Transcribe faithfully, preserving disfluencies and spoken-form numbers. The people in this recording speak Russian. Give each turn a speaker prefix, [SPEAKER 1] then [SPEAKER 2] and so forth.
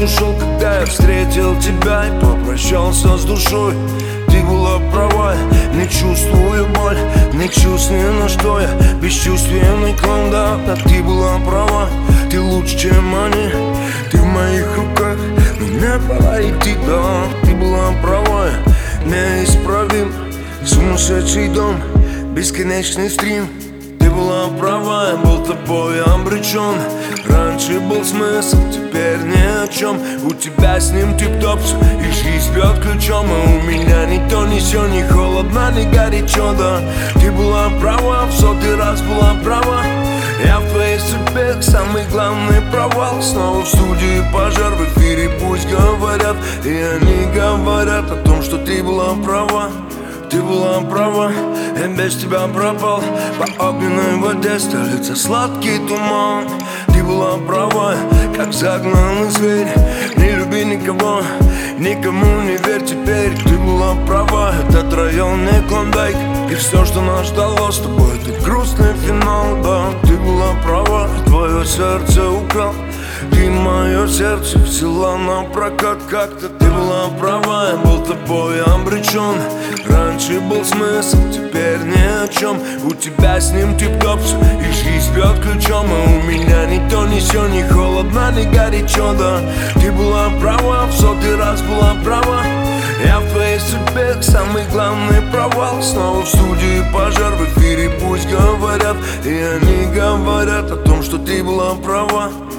[SPEAKER 1] ушел, когда я встретил тебя и попрощался с душой. Ты была права, не чувствую боль, не чувствую, на что я бесчувственный клон, да. Да, ты была права, ты лучше, чем они, ты в моих руках, мне пора идти, да. Ты была права, неисправим, сумасшедший дом, бесконечный стрим. Ты была права, я был тобой обречен. Раньше был смысл, теперь ни о чем. У тебя с ним тип-топ, и жизнь бьет ключом. А у меня ни то, ни сё, ни холодно, ни горячо, да. Ты была права, в сотый раз была права. Я в твоей судьбе самый главный провал. Снова в студии пожар, в эфире пусть говорят. И они говорят о том, что ты была права. Ты была права, я без тебя пропал. По огненной воде столица сладкий туман. Ты была права, как загнанный зверь. Не люби никого, никому не верь теперь. Ты была права, этот район не Клондайк. И все, что нас ждало с тобой, это грустный финал, да. Ты была права, твое сердце украл. Ты мое сердце взяла на прокат как-то. Ты была права, я был тобой обречен. Раньше был смысл, теперь ни о чем. У тебя с ним тип-топ, и жизнь бьет ключом. А у меня ни то, ни сё, ни холодно, ни горячо, да. Ты была права, в сотый раз была права. Я в твоей судьбе самый главный провал. Снова в студии пожар, в эфире пусть говорят. И они говорят о том, что ты была права.